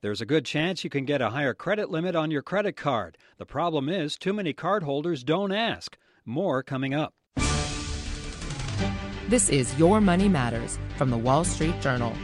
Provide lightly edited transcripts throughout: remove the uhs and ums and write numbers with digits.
There's a good chance you can get a higher credit limit on your credit card. The problem is too many cardholders don't ask. More coming up. This is Your Money Matters from the Wall Street Journal.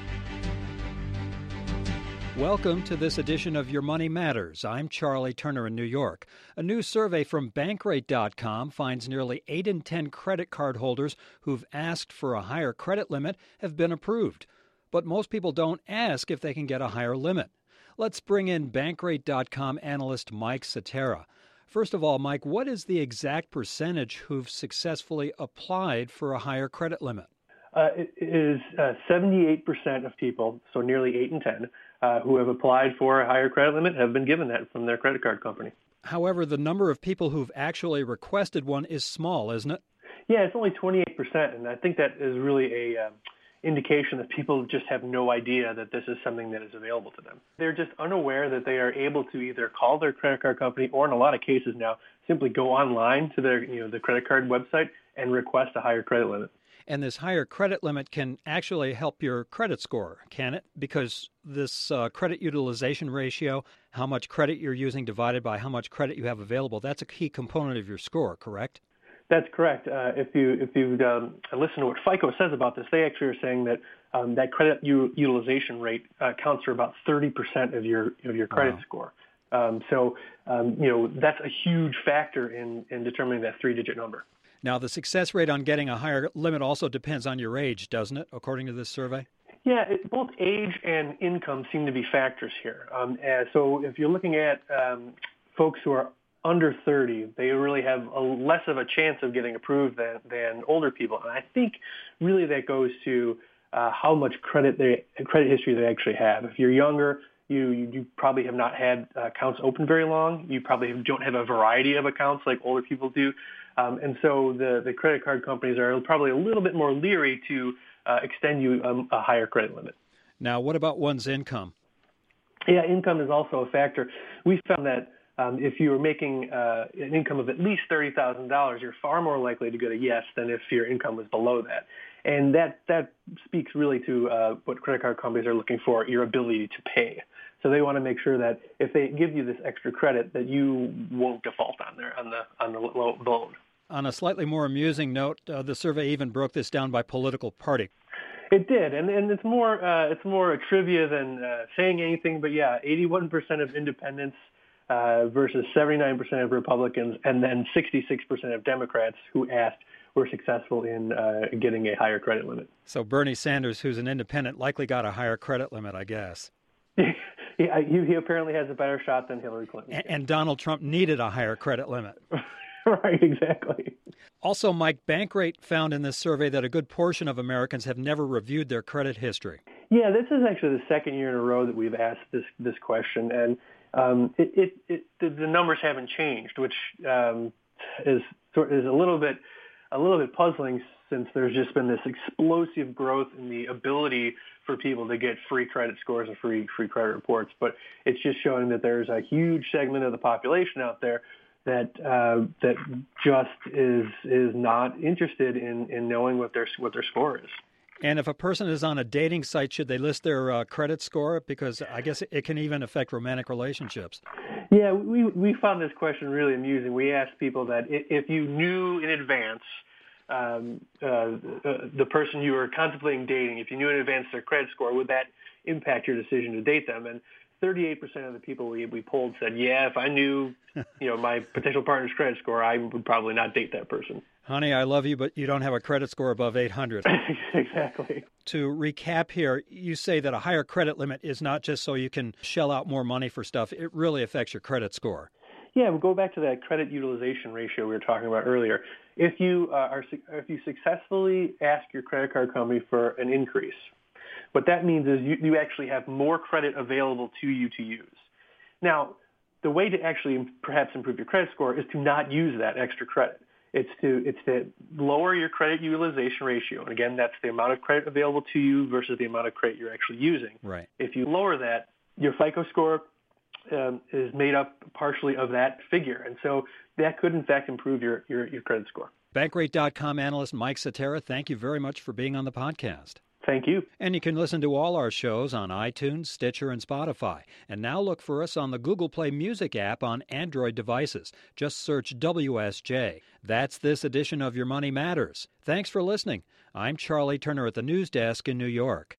Welcome to this edition of Your Money Matters. I'm Charlie Turner in New York. A new survey from Bankrate.com finds nearly 8 in 10 credit card holders who've asked for a higher credit limit have been approved. But most people don't ask if they can get a higher limit. Let's bring in Bankrate.com analyst Mike Cetera. First of all, Mike, what is the exact percentage who've successfully applied for a higher credit limit? It is 78% of people, so nearly 8 in 10, who have applied for a higher credit limit have been given that from their credit card company. However, the number of people who've actually requested one is small, isn't it? Yeah, it's only 28%, and I think that is really a indication that people just have no idea that this is something that is available to them. They're just unaware that they are able to either call their credit card company or, in a lot of cases now, simply go online to their the credit card website and request a higher credit limit. And this higher credit limit can actually help your credit score, can it? Because this credit utilization ratio, how much credit you're using divided by how much credit you have available, that's a key component of your score, correct? That's correct. If you listen to what FICO says about this, they actually are saying that that credit utilization rate counts for about 30% of your credit score. So that's a huge factor in determining that 3-digit number. Now, the success rate on getting a higher limit also depends on your age, doesn't it, according to this survey? Yeah, both age and income seem to be factors here. So if you're looking at folks who are under 30, they really have less of a chance of getting approved than older people. And I think really that goes to how much credit history they actually have. If you're younger, you probably have not had accounts open very long. You probably don't have a variety of accounts like older people do. And so the credit card companies are probably a little bit more leery to extend you a higher credit limit. Now, what about one's income? Yeah, income is also a factor. We found that if you were making an income of at least $30,000, you're far more likely to get a yes than if your income was below that. And that speaks really to what credit card companies are looking for, your ability to pay. So they want to make sure that if they give you this extra credit, that you won't default on the loan. On a slightly more amusing note, the survey even broke this down by political party. It did, and it's more a trivia than saying anything. But yeah, 81% of independents versus 79% of Republicans, and then 66% of Democrats who asked were successful in getting a higher credit limit. So Bernie Sanders, who's an independent, likely got a higher credit limit, I guess. He apparently has a better shot than Hillary Clinton. And Donald Trump needed a higher credit limit. Right, exactly. Also, Mike, Bankrate found in this survey that a good portion of Americans have never reviewed their credit history. Yeah, this is actually the second year in a row that we've asked this question, and the numbers haven't changed, which is a little bit puzzling, since there's just been this explosive growth in the ability for people to get free credit scores and free credit reports. But it's just showing that there's a huge segment of the population out there that just is not interested in knowing what their score is. And if a person is on a dating site, should they list their credit score? Because I guess it can even affect romantic relationships. Yeah, we found this question really amusing. We asked people that if you knew in advance the person you were contemplating dating, if you knew in advance their credit score, would that impact your decision to date them? And 38% of the people we polled said, yeah, if I knew my potential partner's credit score, I would probably not date that person. Honey, I love you, but you don't have a credit score above 800. Exactly. To recap here, you say that a higher credit limit is not just so you can shell out more money for stuff. It really affects your credit score. Yeah, we'll go back to that credit utilization ratio we were talking about earlier. If you successfully ask your credit card company for an increase, what that means is you actually have more credit available to you to use. Now, the way to actually perhaps improve your credit score is to not use that extra credit. It's to lower your credit utilization ratio. And again, that's the amount of credit available to you versus the amount of credit you're actually using. Right. If you lower that, your FICO score is made up partially of that figure. And so that could, in fact, improve your credit score. Bankrate.com analyst Mike Cetera, thank you very much for being on the podcast. Thank you. And you can listen to all our shows on iTunes, Stitcher, and Spotify. And now look for us on the Google Play Music app on Android devices. Just search WSJ. That's this edition of Your Money Matters. Thanks for listening. I'm Charlie Turner at the News Desk in New York.